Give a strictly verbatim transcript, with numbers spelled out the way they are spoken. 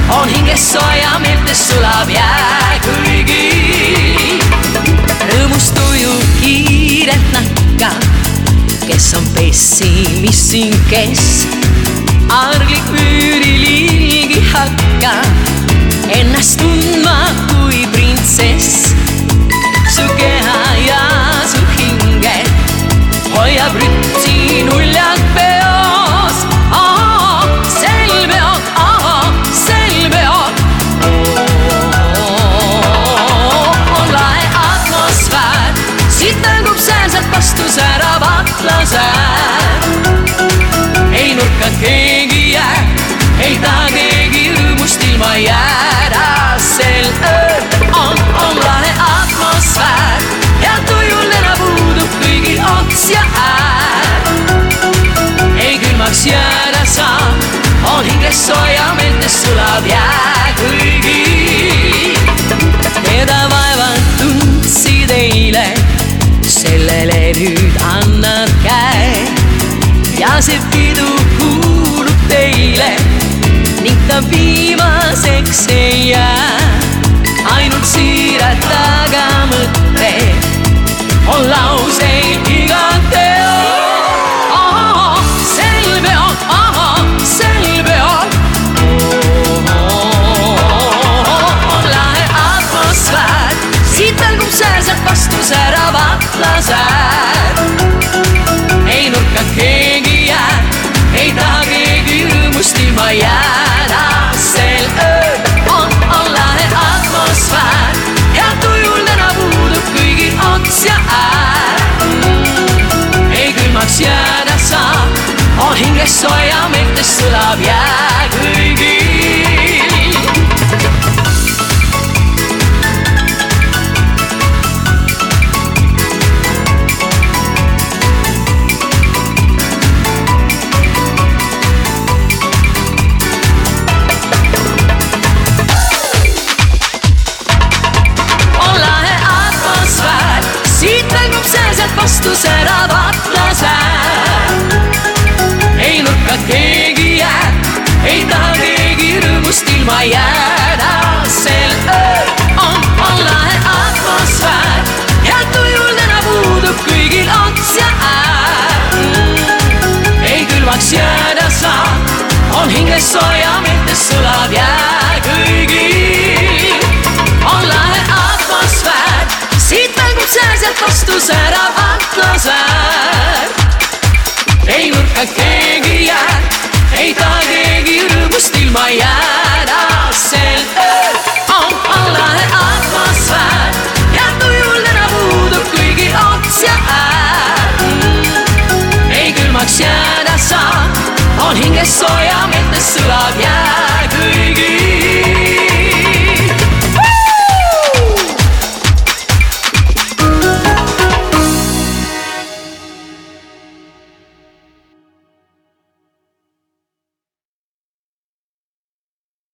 on hinges soe ja meeltes sulab jää, kuigi rõõmust ujub kiirelt nakka, kes on pessimism, kes arglik müürililgi hakka ennast tundma kui printsess. Su keha ja su hinge hoiab rütsi nuljalt peos. Aha, sel peol, aha, sel peol on lahe atmosfäär, siit tõngub säärselt vastu särav atlasäär. Ei nurka keegi jää, ei taha keegi rõõmust ilma jääda. Sel ööl on, on lahe atmosfäär ja tujul enam puudub kõigil ots ja äär. Ei külmaks jääda saa, on hinges soe ja meeltes sulab jää, kuigi teda vaevalt tundsid eile, sellele nüüd annad käe ja see pidu kuulub teile ning ta viimaseks ei jää. Ainult siirad taga mõtte on lauseid igal teol. Aha, sel peol, aha, sel peol on lahe atmosfäär, siit tõngub säärselt vastu särav atlasäär. Ei nurka keegi jää, ei taha keegi rõõmust ilma jääda. Sel ööl on, on lahe atmosfäär ja tujul täna puudub kõigil ots ja äär. Mm, ei külmaks jääda saa, on hinges soe ja meeltes sulab jää, kuigi vastu särav atlasäär. Ei nurka keegi jää, ei taha keegi rõõmust ilma jääda. Sel ööl on, on lahe atmosfäär ja tujul täna puudub kõigil ots ja äär. Mm, ei külmaks jääda saa, on hinges soe ja meeltes sulab jää, kuigi on lahe atmosfäär, siit tõngub säärselt vastu särav atlasäär. Ei nurka keegi jää, ei taha keegi rõõmust ilma jääda. Sel ööl on, on lahe atmosfäär ja tujul täna puudub kõigil ots ja äär. Mm, ei külmaks jääda saa, on hinges soe ja meeltes sulab